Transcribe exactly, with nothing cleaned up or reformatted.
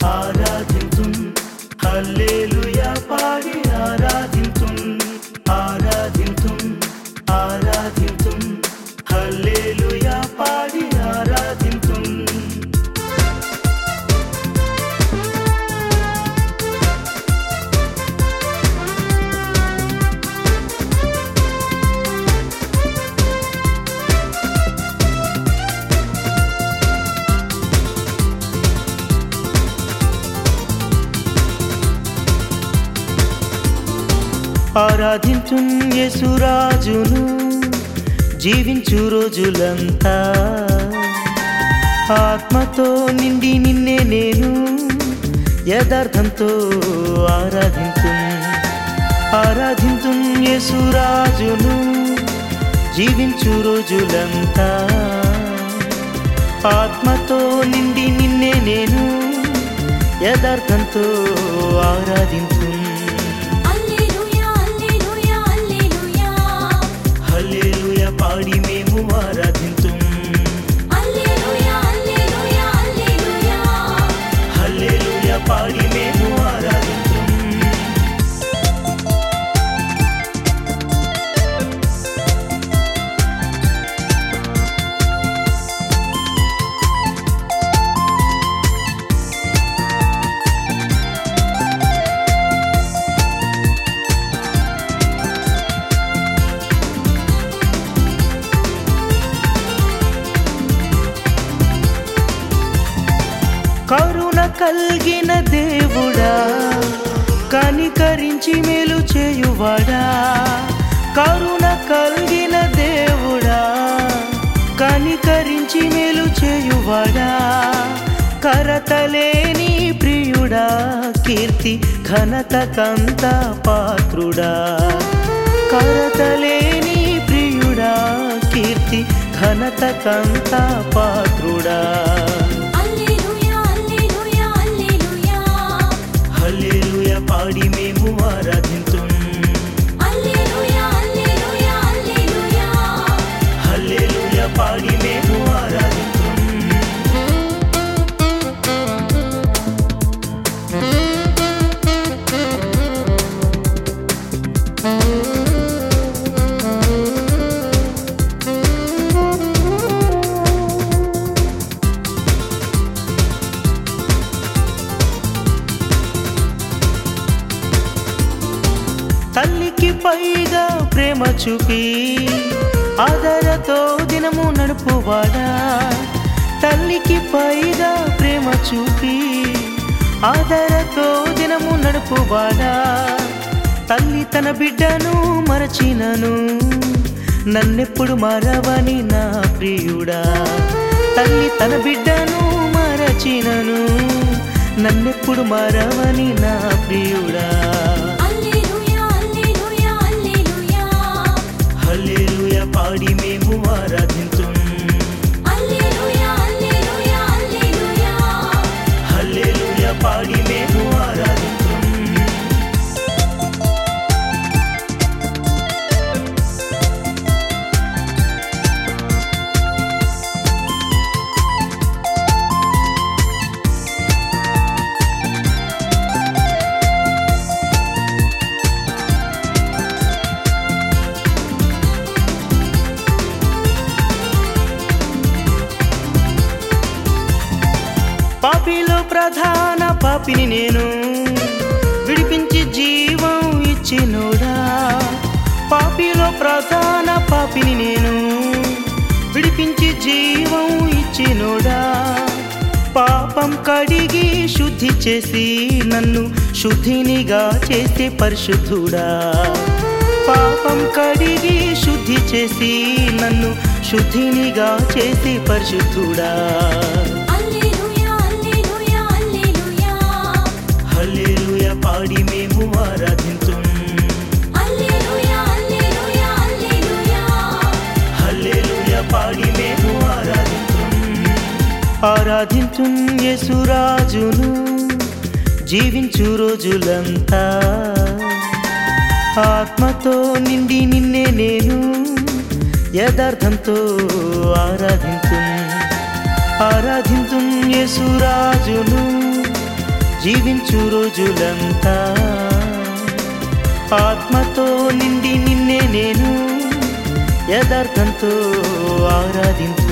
ఆరాధింతున్ హల్లెలూయా పాడి ఆరాధింతున్ ఆరాధింతున్ ఆరాధింతున్ హల్లెలూయా పాడి ఆరాధింతున్ ఆరాధించున్ యేసురాజును జీవించు రోజులంతా ఆత్మతో నిండి నిన్నే నేను యథార్థంతో ఆరాధించున్ ఆరాధించున్ యేసురాజును జీవించు రోజులంతా ఆత్మతో నిండి నిన్నే నేను యథార్థంతో ఆరాధించున్ హల్లెలూయా పాడి మేము ఆరాధింతుం హల్లెలూయా పాడి మేము ఆరాధింతుం కరుణ కలిగిన దేవుడా కనికరించి మేలు చేయువాడా కరుణ కలిగిన దేవుడా కనికరించి మేలు చేయువాడా కరతలేని ప్రియుడా కీర్తి ఘనతకంత పాత్రుడా కరతలేని ప్రియుడా కీర్తి ఘనతకంత పాత్రుడా హల్లెలూయా పాడి మేము ఆరాధింతుం హల్లెలూయా పాడి మేము ఆరాధింతుం తల్లికి పైగా ప్రేమ చూపి ఆదరతో దినము నడుపువాడా తల్లికి పైగా ప్రేమ చూపి ఆదరతో దినము నడుపువాడా తల్లి తన బిడ్డను మరచినను నన్నెప్పుడు మరవని నా ప్రియుడా తల్లి తన బిడ్డను మరచినను నన్నెప్పుడు మరవని నా ప్రియుడా హల్లెలూయా పాడి మేము ఆరాధింతుం హల్లెలూయా పాడి మేము ఆరాధింతుం పాపిలో ప్రధాన పాపిని నేను విడిపించి జీవం ఇచ్చినోడా పాపిలో ప్రధాన పాపిని నేను విడిపించి జీవం ఇచ్చినోడా పాపం కడిగి శుద్ధి చేసి నన్ను శుద్ధినిగా చేసే పరిశుద్ధుడా పాపం కడిగి శుద్ధి చేసి నన్ను శుద్ధినిగా చేసే పరిశుద్ధుడా హల్లెలూయా పాడి మేము ఆరాధింతుం హల్లెలూయా పాడి మేము ఆరాధింతుం ఆరాధింతుం యేసురాజును జీవించు రోజులంతా ఆత్మతో నిండి నిన్నే నేను యథార్థంతో ఆరాధింతున్ ఆరాధింతున్ యేసురాజును జీవించు రోజులంతా ఆత్మతో నిండి నిన్నే నేను యథార్థంతో ఆరాధింతు.